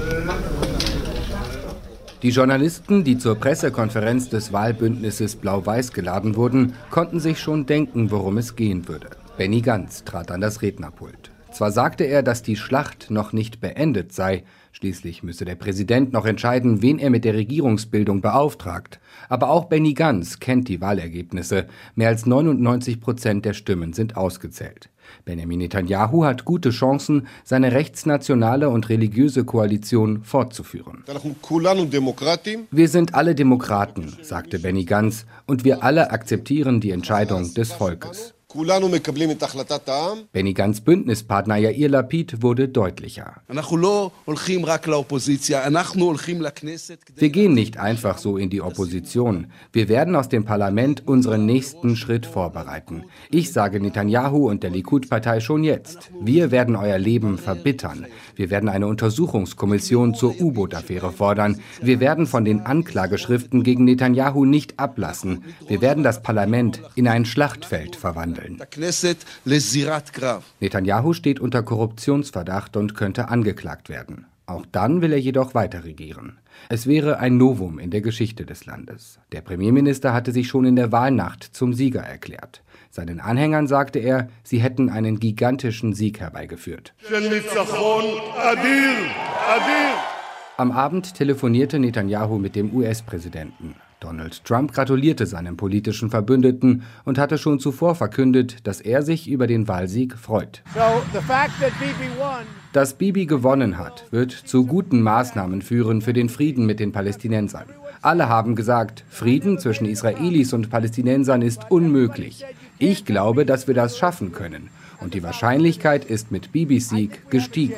Die Journalisten, die zur Pressekonferenz des Wahlbündnisses Blau-Weiß geladen wurden, konnten sich schon denken, worum es gehen würde. Benny Gantz trat an das Rednerpult. Zwar sagte er, dass die Schlacht noch nicht beendet sei, schließlich müsse der Präsident noch entscheiden, wen er mit der Regierungsbildung beauftragt. Aber auch Benny Gantz kennt die Wahlergebnisse. Mehr als 99% der Stimmen sind ausgezählt. Benjamin Netanyahu hat gute Chancen, seine rechtsnationale und religiöse Koalition fortzuführen. Wir sind alle Demokraten, sagte Benny Gantz, und wir alle akzeptieren die Entscheidung des Volkes. Benny Gantz' Bündnispartner Yair Lapid wurde deutlicher. Wir gehen nicht einfach so in die Opposition. Wir werden aus dem Parlament unseren nächsten Schritt vorbereiten. Ich sage Netanyahu und der Likud-Partei schon jetzt: Wir werden euer Leben verbittern. Wir werden eine Untersuchungskommission zur U-Boot-Affäre fordern. Wir werden von den Anklageschriften gegen Netanyahu nicht ablassen. Wir werden das Parlament in ein Schlachtfeld verwandeln. Netanyahu steht unter Korruptionsverdacht und könnte angeklagt werden. Auch dann will er jedoch weiter regieren. Es wäre ein Novum in der Geschichte des Landes. Der Premierminister hatte sich schon in der Wahlnacht zum Sieger erklärt. Seinen Anhängern sagte er, sie hätten einen gigantischen Sieg herbeigeführt. Am Abend telefonierte Netanyahu mit dem US-Präsidenten. Donald Trump gratulierte seinem politischen Verbündeten und hatte schon zuvor verkündet, dass er sich über den Wahlsieg freut. Dass Bibi gewonnen hat, wird zu guten Maßnahmen führen für den Frieden mit den Palästinensern. Alle haben gesagt, Frieden zwischen Israelis und Palästinensern ist unmöglich. Ich glaube, dass wir das schaffen können. Und die Wahrscheinlichkeit ist mit Bibis Sieg gestiegen.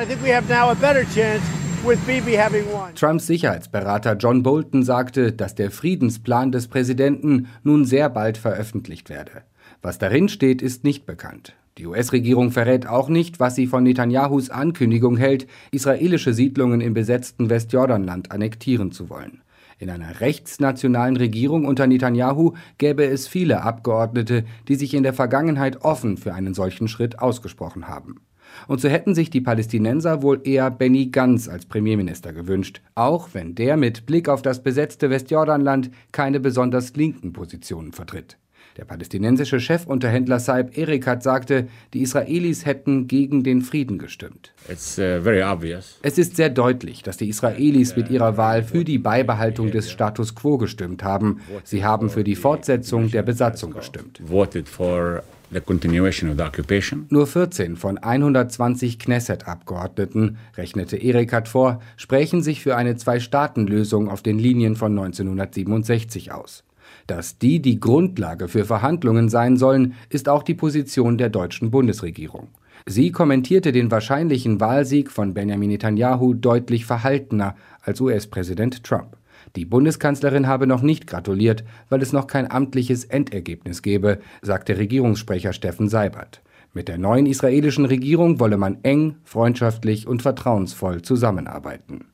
Trumps Sicherheitsberater John Bolton sagte, dass der Friedensplan des Präsidenten nun sehr bald veröffentlicht werde. Was darin steht, ist nicht bekannt. Die US-Regierung verrät auch nicht, was sie von Netanyahus Ankündigung hält, israelische Siedlungen im besetzten Westjordanland annektieren zu wollen. In einer rechtsnationalen Regierung unter Netanyahu gäbe es viele Abgeordnete, die sich in der Vergangenheit offen für einen solchen Schritt ausgesprochen haben. Und so hätten sich die Palästinenser wohl eher Benny Gantz als Premierminister gewünscht, auch wenn der mit Blick auf das besetzte Westjordanland keine besonders linken Positionen vertritt. Der palästinensische Chefunterhändler Saib Erekat sagte, die Israelis hätten gegen den Frieden gestimmt. Es ist sehr deutlich, dass die Israelis mit ihrer Wahl für die Beibehaltung des Status quo gestimmt haben. Sie haben für die Fortsetzung der Besatzung gestimmt. Nur 14 von 120 Knesset-Abgeordneten, rechnete Erekat vor, sprechen sich für eine Zwei-Staaten-Lösung auf den Linien von 1967 aus. Dass die Grundlage für Verhandlungen sein sollen, ist auch die Position der deutschen Bundesregierung. Sie kommentierte den wahrscheinlichen Wahlsieg von Benjamin Netanyahu deutlich verhaltener als US-Präsident Trump. Die Bundeskanzlerin habe noch nicht gratuliert, weil es noch kein amtliches Endergebnis gebe, sagte Regierungssprecher Steffen Seibert. Mit der neuen israelischen Regierung wolle man eng, freundschaftlich und vertrauensvoll zusammenarbeiten.